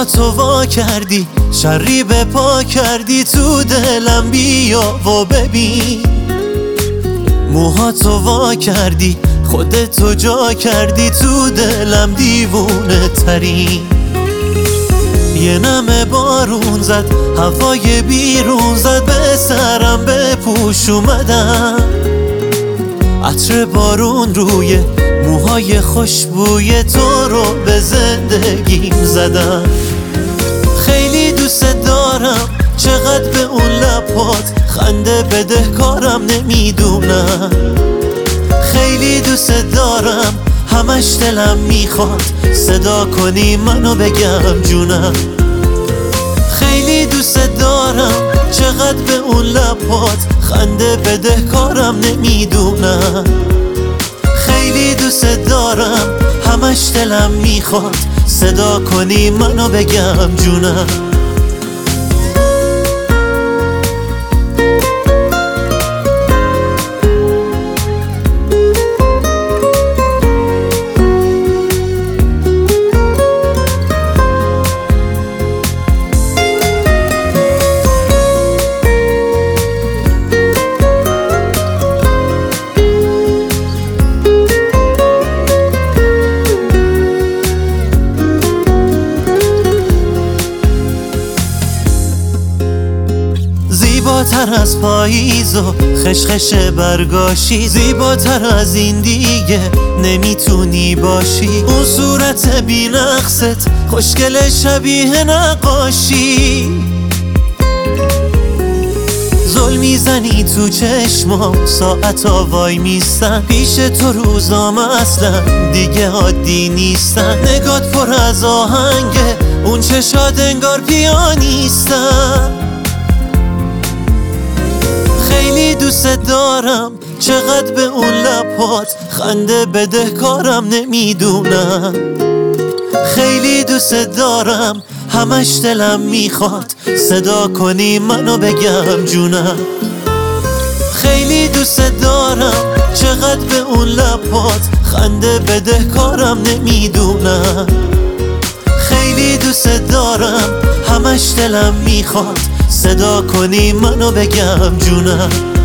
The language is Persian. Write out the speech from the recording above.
موهاتو وا کردی، شری به پا کردی، تو دلم بیا و ببین. موهاتو وا کردی، خودتو جا کردی، تو دلم دیوونه ترین. یه نم بارون زد، هوای بیرون زد، به سرم بپوش اومدم. عطر بارون روی موهای خوشبوی تو رو به زندگیم زدم. خیلی دوست دارم، چقدر به اون لبات خنده بده کارم نمیدونم. خیلی دوست دارم، همش دلم میخواد صدا کنی منو بگم جونم. خیلی دوست دارم، چقدر به اون لبات خنده بده کارم نمیدونم. خیلی دوست دارم، همش دلم میخواد صدا کنی منو بگم جونم. زیباتر از پاییز و خشخش برگاشی، زیباتر از این دیگه نمیتونی باشی. اون صورت بی نقصت خوشگل شبیه نقاشی. زل میزنی تو چشمام، ساعتا وای میستن پیش تو، روزام اصلا دیگه عادی نیستن. نگات پر از آهنگه، اون چشات انگار پیانیستن. خیلی دوست دارم، چقدر به اون لبات خنده بده کارم نمیدونم. خیلی دوست دارم، همش دلم میخواد صدا کنی منو بگم جونم. خیلی دوست دارم، چقدر به اون لبات خنده بده کارم نمیدونم. خیلی دوست دارم، همش دلم میخواد صدا کنی منو بگم جونم.